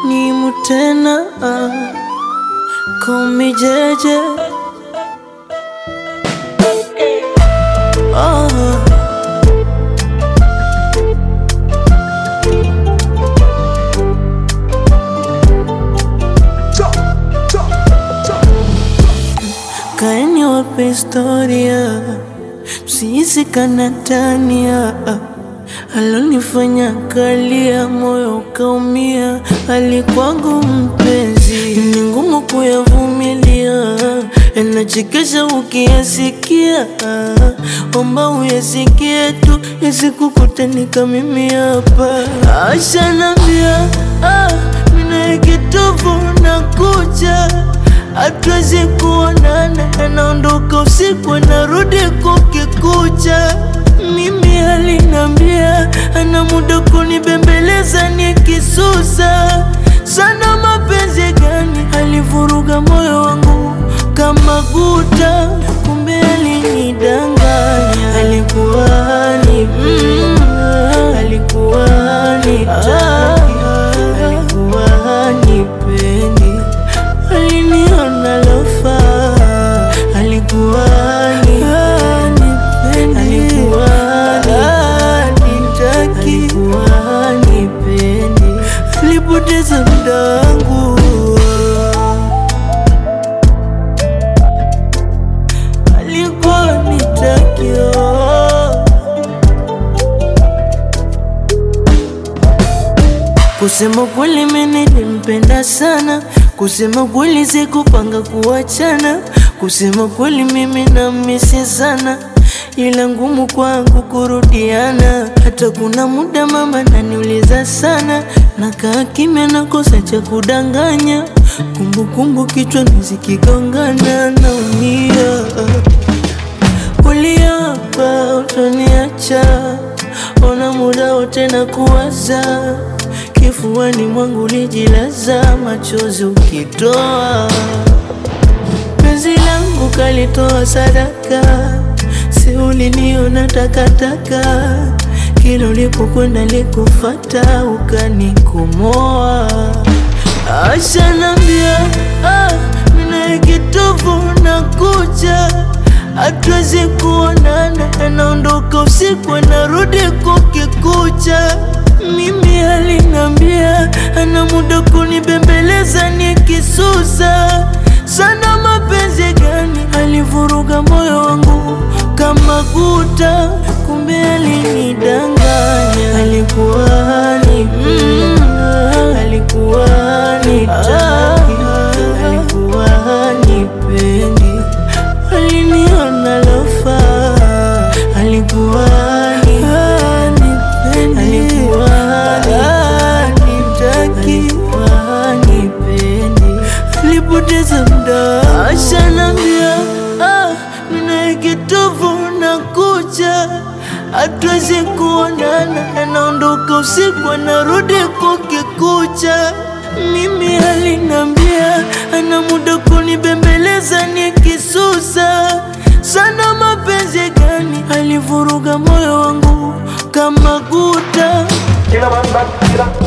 ni mutena, call me Jeje. Oh. Kaeni wape historia, msihisi kanatania. Alonifanya kalia, moyo ukaumia. Alikwangu mpenzi, ni ngumu kuyavumilia. Yanachekesha ukiyasikia, omba uyasikie tu, yasikukutanika mimi hapa. Ashanambia, mina kitovu na kucha, hatuwezi kuonana. Anaondoka usiku, anarudi kukikucha. Mimi alinambia, ana muda kunibembeleza nikisusa. Sana mapenzi gani, alivuruga moyo wangu kama guta. Kumbe alinidanganya, alikuwa alikuwa nitaki, alikuwa nipendi, aliniona lofa, alikuwa nipendi, alikuwa nitaki, alikuwa nipendi, alipoteza muda wangu, alikuwa nitaki. Kusema kweli mimi nilimpenda sana, kusema kweli sikupanga kuachana, kusema kweli mimi namisi sana, ila ngumu kwangu kurudiana. Hata kuna muda mama naniuliza sana, nakaa kimya nakosa cha kudanganya. Kumbukumbu kichwani zikigongana, naumia. Uliapa utaniacha, ona muda wote na kuwaza. Kifuani mwangu ulijilaza, machozi ukitoa. Penzi langu kalitoa sadaka, si uliniona takataka. Kila ulipokwenda likufata, ukanikomoa. Ashanambia, mina kitovu na kucha, hatuwezi kuonana. Anaondoka usiku, anarudi kukikucha. Mimi alinambia, ana muda kunibembeleza nikisusa. Sana mapenzi gani, alivuruga moyo wangu kama guta. Kumbe alinidanganya, alikuwa alikuwa nitaki, alikuwa nipendi, aliniona lofa, alikuwa nipendi, alikuwa nitaki, alikuwa nipendi, alipoteza muda. Ashanambia, mina kitovu na kucha, hatuwezi kuonana. Anaondoka usiku, anarudi kukikucha. Mimi alinambia, ana muda kunibembeleza nikisusa. Sana mapenzi gani, alivuruga moyo wangu kama guta. Kila man back, kila